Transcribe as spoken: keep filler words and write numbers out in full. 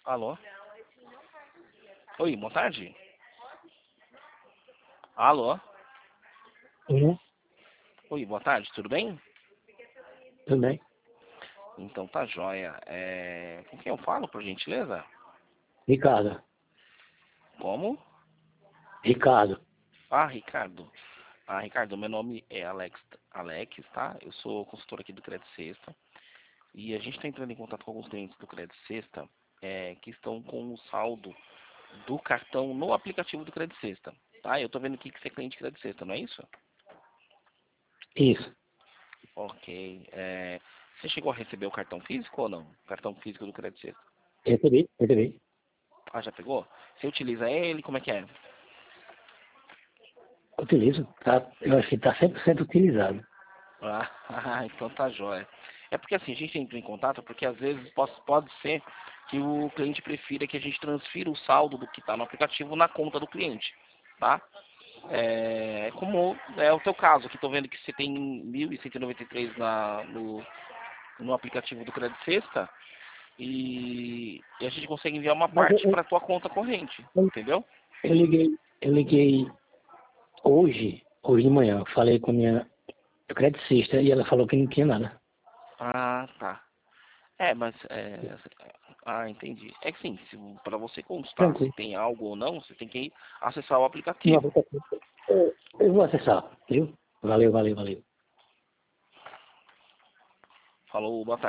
Alô? Oi, boa tarde. Alô? Uhum, Oi, boa tarde, tudo bem? tudo bem. Então tá jóia. É... Com quem eu falo, por gentileza? Ricardo. Como? Ricardo. Ah, Ricardo. Ah, Ricardo, meu nome é Alex, Alex, tá? Eu sou consultor aqui do Crédito Sexta. E a gente está entrando em contato com alguns clientes do Crédito Sexta é, que estão com o saldo do cartão no aplicativo do Crédito Sexta. Tá? Eu tô vendo aqui que você é cliente de Crédito Sexta, não é isso? Isso. Ok. É, você chegou a receber o cartão físico ou não? O cartão físico do Crédito Sexta. Recebi, recebi. Ah, já pegou? Você utiliza ele? Como é que é? Utilizo. Tá, eu acho que está cem por cento utilizado. Ah, então tá jóia. É porque assim, a gente entra em contato porque às vezes pode, pode ser que o cliente prefira que a gente transfira o saldo do que está no aplicativo na conta do cliente, tá? É, como é o teu caso, que estou vendo que você tem mil cento e noventa e três na, no, no aplicativo do Crédito Sexta e, e a gente consegue enviar uma Mas eu, parte eu, para tua conta corrente, eu- entendeu? eu liguei, eu liguei hoje, hoje de manhã. Falei com a minha credicista e ela falou que não tinha nada. Ah, tá. É, mas é, ah, entendi. É que sim, se, para você constar se Tranquilo. tem algo ou não, você tem que acessar o No aplicativo. aplicativo. Eu, eu vou acessar, viu? Valeu, valeu, valeu. Falou, boa tarde.